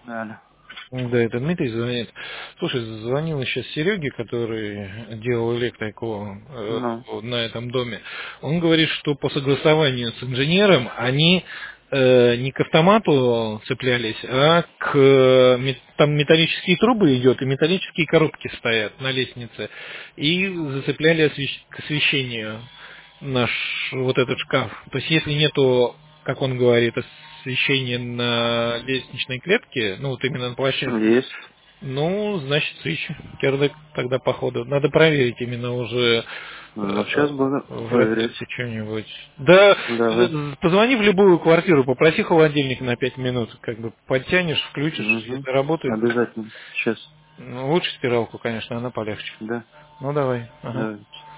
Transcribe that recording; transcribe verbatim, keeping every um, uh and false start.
Алло. Да, это Дмитрий звонит. Слушай, звонил сейчас Сереге, который делал электрику э, Ну, на этом доме. Он говорит, что по согласованию с инженером они э, не к автомату цеплялись, а к э, мет- там металлические трубы идет, и металлические коробки стоят на лестнице, и зацепляли освещ- к освещению наш вот этот шкаф. То есть если нету, как он говорит, освещения на лестничной клетке, ну вот именно на площадке, есть. ну, значит, свич кирдык тогда походу. Надо проверить именно уже Ну, э, сейчас буду в проверять. розетке что-нибудь. Да, Давай. э, позвони в любую квартиру, попроси холодильник на пять минут, как бы подтянешь, включишь, Угу. если работает. Обязательно. Сейчас. Ну, лучше стиралку, конечно, она полегче. Да. Ну давай. Ага. Давай.